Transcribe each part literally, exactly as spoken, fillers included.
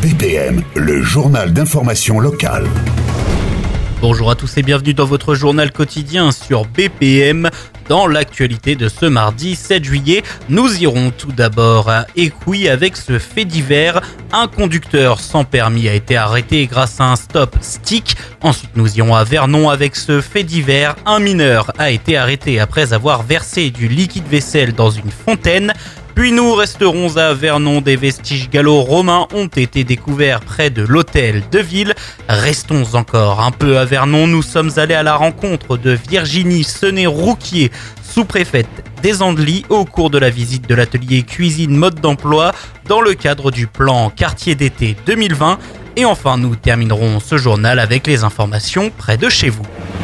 B P M, le journal d'information locale. Bonjour à tous et bienvenue dans votre journal quotidien sur B P M. Dans l'actualité de ce mardi sept juillet, nous irons tout d'abord à Écouis avec ce fait divers. Un conducteur sans permis a été arrêté grâce à un stop stick. Ensuite, nous irons à Vernon avec ce fait divers. Un mineur a été arrêté après avoir versé du liquide vaisselle dans une fontaine. Puis nous resterons à Vernon, des vestiges gallo-romains ont été découverts près de l'hôtel de ville. Restons encore un peu à Vernon, nous sommes allés à la rencontre de Virginie Senet-Rouquier, sous-préfète des Andelys, au cours de la visite de l'atelier cuisine mode d'emploi dans le cadre du plan quartier d'été deux mille vingt. Et enfin, nous terminerons ce journal avec les informations près de chez vous.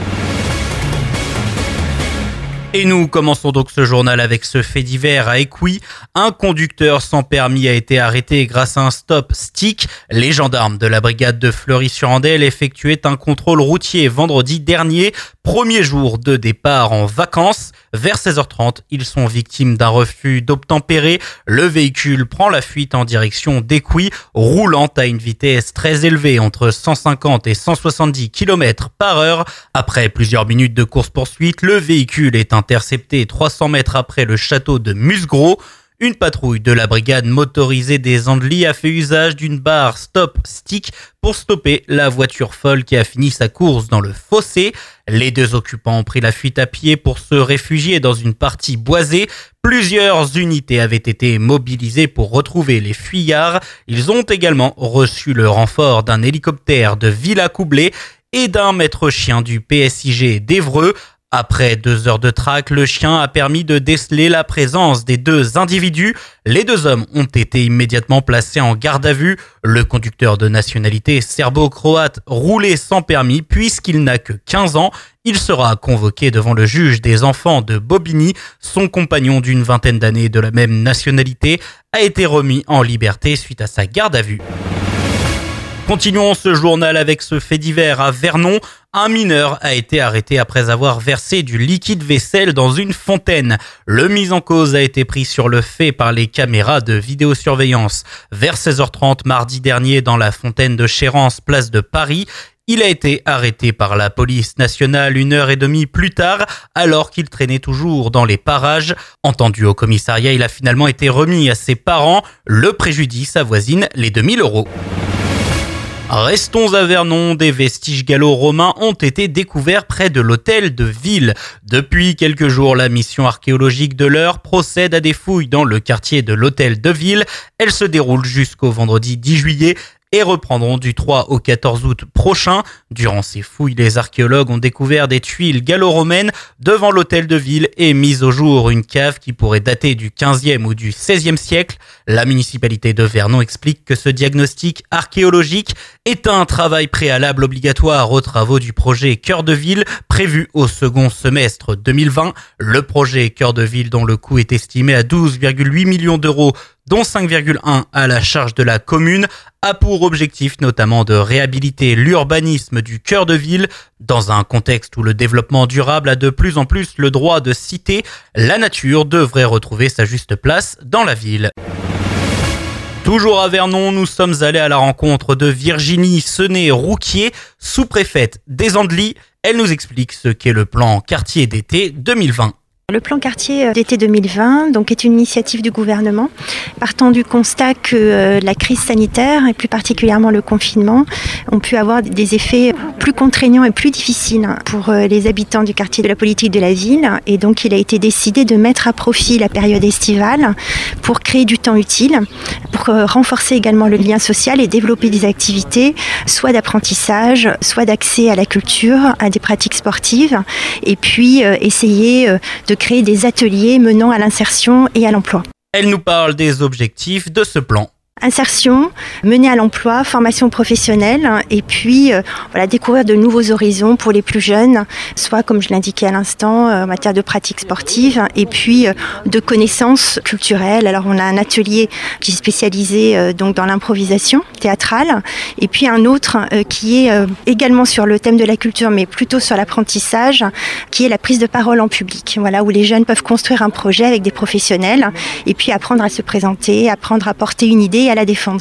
Et nous commençons donc ce journal avec ce fait divers à Écouis. Un conducteur sans permis a été arrêté grâce à un stop stick. Les gendarmes de la brigade de Fleury-sur-Andelle effectuaient un contrôle routier vendredi dernier, premier jour de départ en vacances. Vers seize heures trente, ils sont victimes d'un refus d'obtempérer. Le véhicule prend la fuite en direction d'Écouis, roulant à une vitesse très élevée, entre cent cinquante et cent soixante-dix kilomètres par heure. Après plusieurs minutes de course-poursuite, le véhicule est intercepté trois cents mètres après le château de Musgros. Une patrouille de la brigade motorisée des Andelys a fait usage d'une barre stop stick pour stopper la voiture folle qui a fini sa course dans le fossé. Les deux occupants ont pris la fuite à pied pour se réfugier dans une partie boisée. Plusieurs unités avaient été mobilisées pour retrouver les fuyards. Ils ont également reçu le renfort d'un hélicoptère de Villacoublay et d'un maître chien du P S I G d'Évreux. Après deux heures de traque, le chien a permis de déceler la présence des deux individus. Les deux hommes ont été immédiatement placés en garde à vue. Le conducteur de nationalité serbo-croate roulait sans permis puisqu'il n'a que quinze ans. Il sera convoqué devant le juge des enfants de Bobigny. Son compagnon d'une vingtaine d'années de la même nationalité a été remis en liberté suite à sa garde à vue. Continuons ce journal avec ce fait divers à Vernon. Un mineur a été arrêté après avoir versé du liquide vaisselle dans une fontaine. Le mis en cause a été pris sur le fait par les caméras de vidéosurveillance. Vers seize heures trente mardi dernier dans la fontaine de Chérence, place de Paris, il a été arrêté par la police nationale une heure et demie plus tard, alors qu'il traînait toujours dans les parages. Entendu au commissariat, il a finalement été remis à ses parents. Le préjudice avoisine les deux mille euros. Restons à Vernon, des vestiges gallo-romains ont été découverts près de l'hôtel de ville. Depuis quelques jours, la mission archéologique de l'Eure procède à des fouilles dans le quartier de l'hôtel de ville. Elles se déroulent jusqu'au vendredi dix juillet et reprendront du trois au quatorze août prochain. Durant ces fouilles, les archéologues ont découvert des tuiles gallo-romaines devant l'hôtel de ville et mis au jour une cave qui pourrait dater du quinzième ou du seizième siècle. La municipalité de Vernon explique que ce diagnostic archéologique est un travail préalable obligatoire aux travaux du projet Cœur de Ville prévu au second semestre deux mille vingt. Le projet Cœur de Ville, dont le coût est estimé à douze virgule huit millions d'euros, dont cinq virgule un à la charge de la commune, a pour objectif notamment de réhabiliter l'urbanisme du cœur de ville. Dans un contexte où le développement durable a de plus en plus le droit de citer, la nature devrait retrouver sa juste place dans la ville. Toujours à Vernon, nous sommes allés à la rencontre de Virginie Senet-Rouquier, sous-préfète des Andelys. Elle nous explique ce qu'est le plan quartier d'été deux mille vingt. Le plan quartier d'été deux mille vingt donc, est une initiative du gouvernement, partant du constat que euh, la crise sanitaire, et plus particulièrement le confinement, ont pu avoir des effets plus contraignants et plus difficiles pour euh, les habitants du quartier de la politique de la ville. Et donc il a été décidé de mettre à profit la période estivale pour créer du temps utile, pour euh, renforcer également le lien social et développer des activités, soit d'apprentissage, soit d'accès à la culture, à des pratiques sportives, et puis euh, essayer euh, de créer des ateliers menant à l'insertion et à l'emploi. Elle nous parle des objectifs de ce plan. Insertion, mener à l'emploi, formation professionnelle et puis euh, voilà, découvrir de nouveaux horizons pour les plus jeunes, soit comme je l'indiquais à l'instant euh, en matière de pratiques sportives et puis euh, de connaissances culturelles. Alors on a un atelier qui est spécialisé euh, donc dans l'improvisation théâtrale et puis un autre euh, qui est euh, également sur le thème de la culture mais plutôt sur l'apprentissage, qui est la prise de parole en public. Voilà, où les jeunes peuvent construire un projet avec des professionnels et puis apprendre à se présenter, apprendre à porter une idée et à la défendre.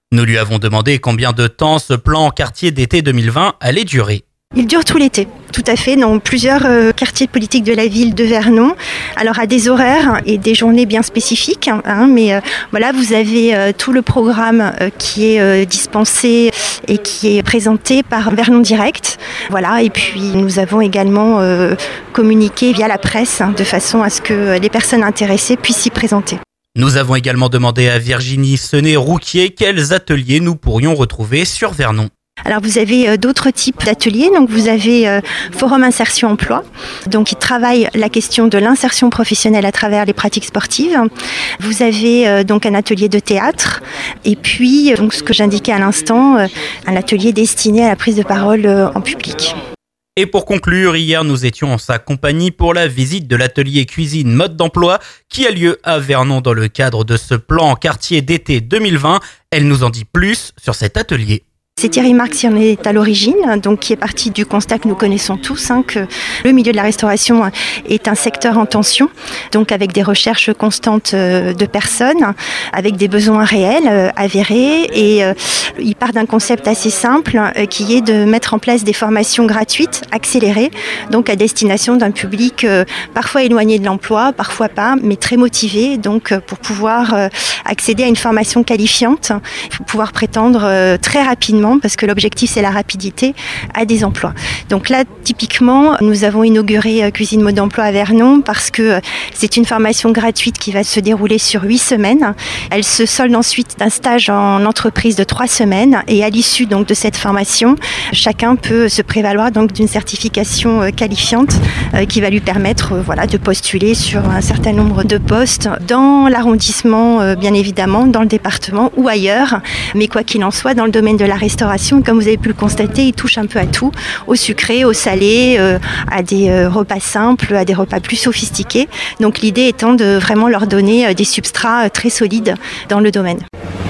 Nous lui avons demandé combien de temps ce plan quartier d'été deux mille vingt allait durer. Il dure tout l'été, tout à fait, dans plusieurs euh, quartiers politiques de la ville de Vernon. Alors à des horaires et des journées bien spécifiques, hein, mais euh, voilà, vous avez euh, tout le programme euh, qui est euh, dispensé et qui est présenté par Vernon Direct. Voilà, et puis nous avons également euh, communiqué via la presse, hein, de façon à ce que les personnes intéressées puissent s'y présenter. Nous avons également demandé à Virginie Senet-Rouquier quels ateliers nous pourrions retrouver sur Vernon. Alors vous avez euh, d'autres types d'ateliers, donc vous avez euh, Forum Insertion Emploi, donc qui travaille la question de l'insertion professionnelle à travers les pratiques sportives. Vous avez euh, donc un atelier de théâtre et puis donc ce que j'indiquais à l'instant, euh, un atelier destiné à la prise de parole euh, en public. Et pour conclure, hier nous étions en sa compagnie pour la visite de l'atelier cuisine mode d'emploi qui a lieu à Vernon dans le cadre de ce plan quartier d'été deux mille vingt. Elle nous en dit plus sur cet atelier. C'est Thierry Marx qui en est à l'origine, donc qui est parti du constat que nous connaissons tous, hein, que le milieu de la restauration est un secteur en tension, donc avec des recherches constantes de personnes, avec des besoins réels, euh, avérés, et euh, il part d'un concept assez simple euh, qui est de mettre en place des formations gratuites, accélérées, donc à destination d'un public euh, parfois éloigné de l'emploi, parfois pas, mais très motivé, donc euh, pour pouvoir euh, accéder à une formation qualifiante, pour pouvoir prétendre euh, très rapidement, parce que l'objectif c'est la rapidité, à des emplois. Donc là, typiquement, nous avons inauguré Cuisine Mode d'Emploi à Vernon parce que c'est une formation gratuite qui va se dérouler sur huit semaines. Elle se solde ensuite d'un stage en entreprise de trois semaines et à l'issue donc de cette formation, chacun peut se prévaloir donc d'une certification qualifiante qui va lui permettre voilà, de postuler sur un certain nombre de postes dans l'arrondissement, bien évidemment, dans le département ou ailleurs. Mais quoi qu'il en soit, dans le domaine de la restauration, comme vous avez pu le constater, il touche un peu à tout, au sucré, au salé, euh, à des euh, repas simples, à des repas plus sophistiqués. Donc l'idée étant de vraiment leur donner euh, des substrats euh, très solides dans le domaine.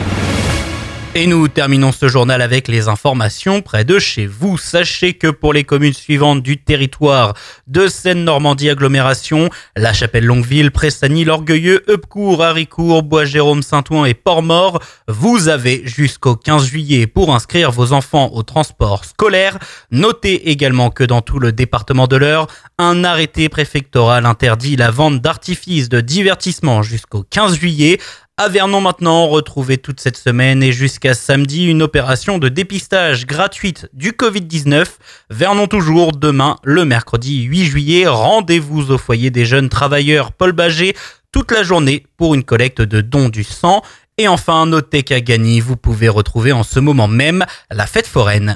Et nous terminons ce journal avec les informations près de chez vous. Sachez que pour les communes suivantes du territoire de Seine-Normandie agglomération, La Chapelle-Longueville, Pressagny, L'Orgueilleux, Heupecourt, Haricourt, Bois-Jérôme, Saint-Ouen et Port-Mort, vous avez jusqu'au quinze juillet pour inscrire vos enfants au transport scolaire. Notez également que dans tout le département de l'Eure, un arrêté préfectoral interdit la vente d'artifices de divertissement jusqu'au quinze juillet. À Vernon maintenant, retrouvez toute cette semaine et jusqu'à samedi une opération de dépistage gratuite du covid dix-neuf. Vernon toujours, demain, le mercredi huit juillet, rendez-vous au foyer des jeunes travailleurs Paul Bagé toute la journée pour une collecte de dons du sang. Et enfin, notez qu'à Gagny, vous pouvez retrouver en ce moment même la fête foraine.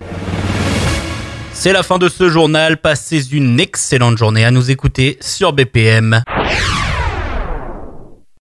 C'est la fin de ce journal, passez une excellente journée à nous écouter sur B P M.